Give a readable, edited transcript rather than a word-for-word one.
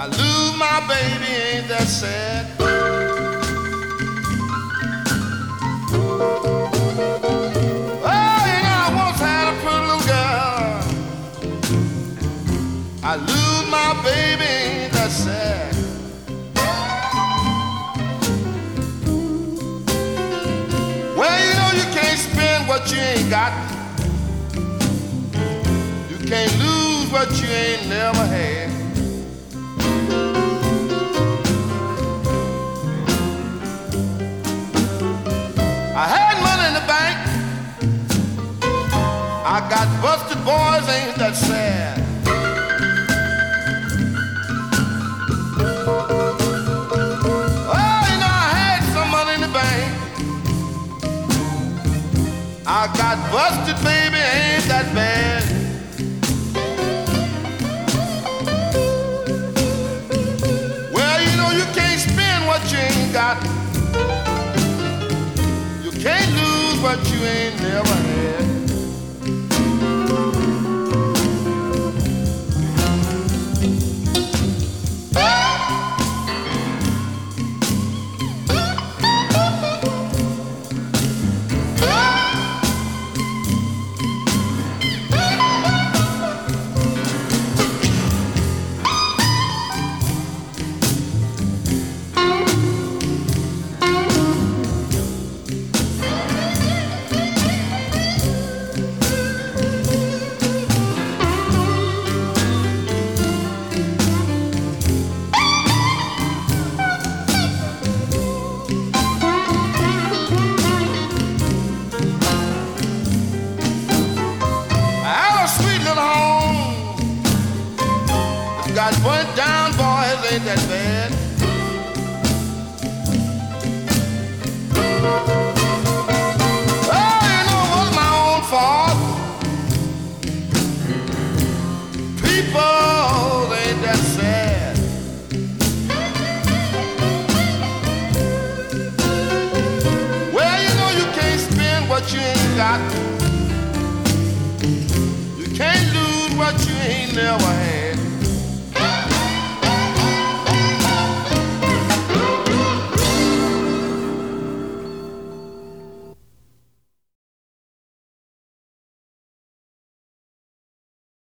lose my baby, ain't that sad? Oh, you know, I once had a pretty little girl. I lose my baby, ain't that sad? Well, you know you can't spend what you ain't got. You can't lose what you ain't never had. I had money in the bank. I got busted, boys, ain't that sad? Oh, you know, I had some money in the bank. I got busted, baby, ain't that bad? Well, you know, you can't spend what you ain't got. You can't lose what you ain't never had. Got burnt down, boys, ain't that bad? Oh, you know, it was my own fault. People, ain't that sad? Well, you know you can't spend what you ain't got. You can't lose what you ain't never had.